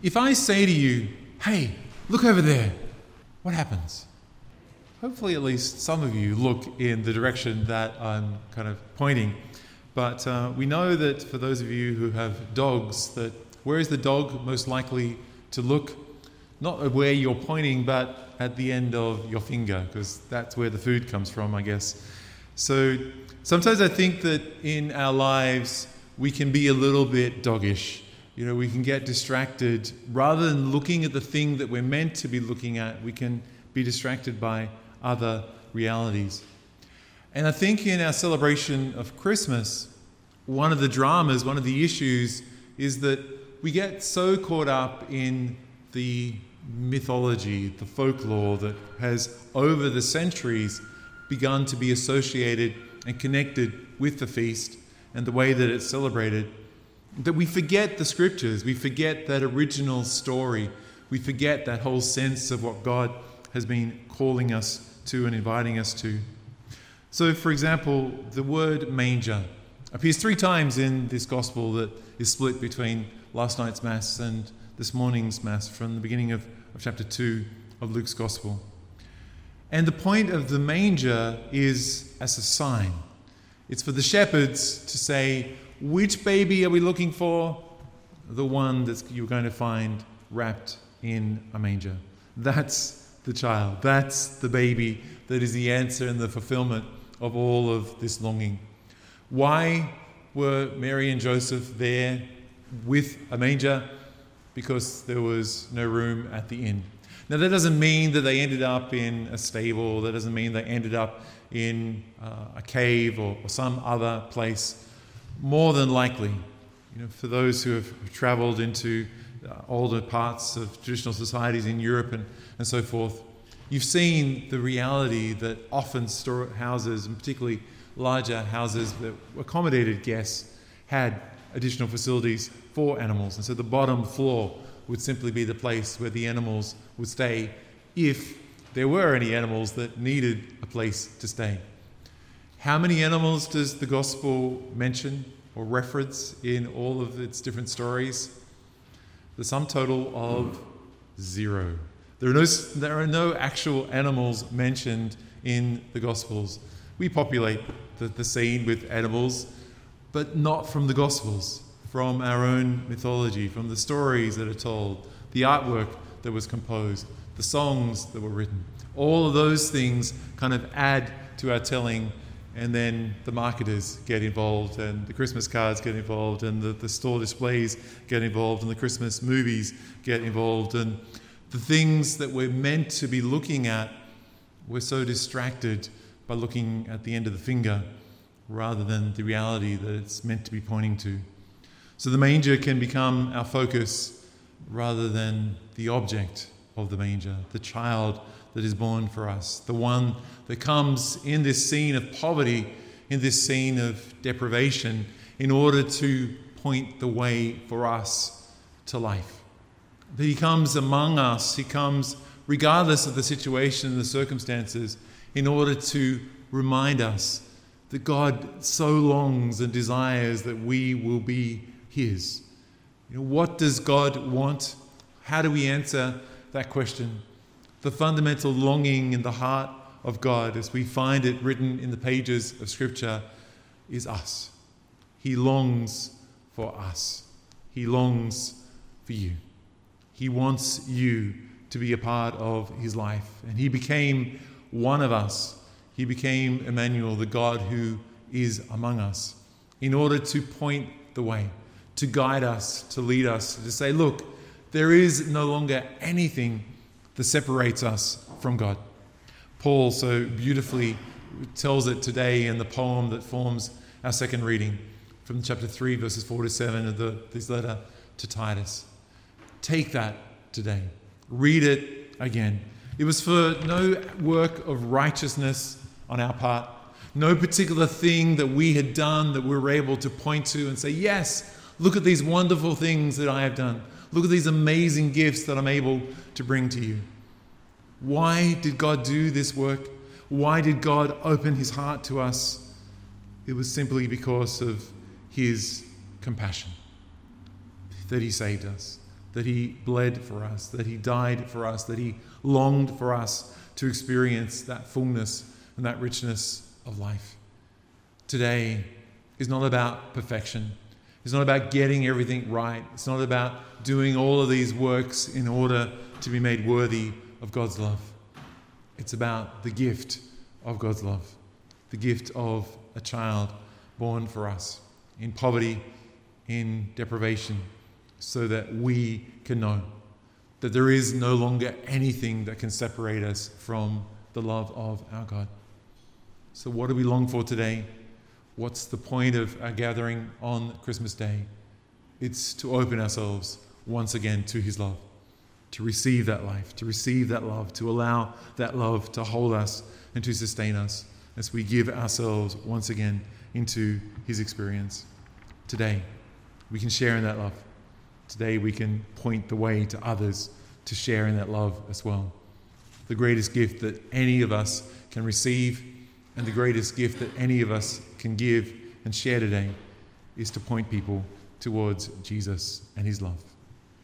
If I say to you, hey, look over there, what happens? Hopefully at least some of you look in the direction that I'm kind of pointing. But we know that for those of you who have dogs, that where is the dog most likely to look? Not where you're pointing, but at the end of your finger, because that's where the food comes from, I guess. So sometimes I think that in our lives we can be a little bit doggish. We can get distracted. Rather than looking at the thing that we're meant to be looking at, we can be distracted by other realities. And I think in our celebration of Christmas, one of the dramas, one of the issues is that we get so caught up in the mythology, the folklore that has over the centuries begun to be associated and connected with the feast and the way that it's celebrated, that we forget the scriptures, we forget that original story, we forget that whole sense of what God has been calling us to and inviting us to. So, for example, the word manger appears 3 times in this gospel that is split between last night's Mass and this morning's Mass from the beginning of chapter 2 of Luke's gospel. And the point of the manger is as a sign. It's for the shepherds to say, which baby are we looking for? The one that you're going to find wrapped in a manger. That's the child. That's the baby that is the answer and the fulfillment of all of this longing. Why were Mary and Joseph there with a manger? Because there was no room at the inn. Now that doesn't mean that they ended up in a stable. That doesn't mean they ended up in a cave or some other place. More than likely, for those who have travelled into older parts of traditional societies in Europe and so forth, you've seen the reality that often storehouses, and particularly larger houses that accommodated guests, had additional facilities for animals. And so the bottom floor would simply be the place where the animals would stay if there were any animals that needed a place to stay. How many animals does the gospel mention or reference in all of its different stories? The sum total of 0. There are no actual animals mentioned in the Gospels. We populate the scene with animals, but not from the Gospels, from our own mythology, from the stories that are told, the artwork that was composed, the songs that were written. All of those things kind of add to our telling, and then the marketers get involved, and the Christmas cards get involved, and the store displays get involved, and the Christmas movies get involved, and the things that we're meant to be looking at, we're so distracted by looking at the end of the finger rather than the reality that it's meant to be pointing to. So the manger can become our focus rather than the object of the manger, the child that is born for us, the one that comes in this scene of poverty, in this scene of deprivation, in order to point the way for us to life. That he comes among us, he comes regardless of the situation and the circumstances, in order to remind us that God so longs and desires that we will be his. What does God want? How do we answer that question? The fundamental longing in the heart of God, as we find it written in the pages of Scripture, is us. He longs for us. He longs for you. He wants you to be a part of his life. And he became one of us. He became Emmanuel, the God who is among us, in order to point the way, to guide us, to lead us, to say, look, there is no longer anything that separates us from God. Paul so beautifully tells it today in the poem that forms our second reading from chapter 3, verses 4 to 7 of this letter to Titus. Take that today. Read it again. It was for no work of righteousness on our part, no particular thing that we had done that we were able to point to and say, yes, look at these wonderful things that I have done. Look at these amazing gifts that I'm able to bring to you. Why did God do this work? Why did God open his heart to us? It was simply because of his compassion, that he saved us, that he bled for us, that he died for us, that he longed for us to experience that fullness and that richness of life. Today is not about perfection. It's not about getting everything right. It's not about doing all of these works in order to be made worthy of God's love. It's about the gift of God's love, the gift of a child born for us in poverty, in deprivation, so that we can know that there is no longer anything that can separate us from the love of our God. So what do we long for today? What's the point of our gathering on Christmas Day? It's to open ourselves once again to his love, to receive that life, to receive that love, to allow that love to hold us and to sustain us as we give ourselves once again into his experience. Today, we can share in that love. Today, we can point the way to others to share in that love as well. The greatest gift that any of us can receive and the greatest gift that any of us can give and share today is to point people towards Jesus and his love.